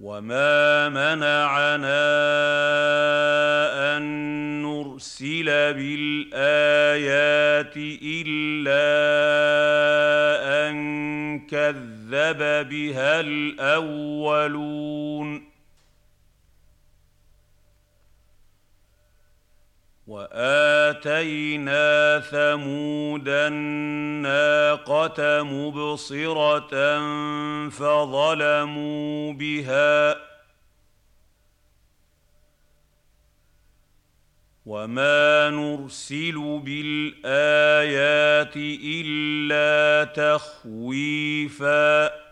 وما منعنا أن نرسل بالآيات إلا أن كذب بها الأولون وآتينا ثمود الناقة مبصرة فظلموا بها وما نرسل بالآيات إلا تخويفاً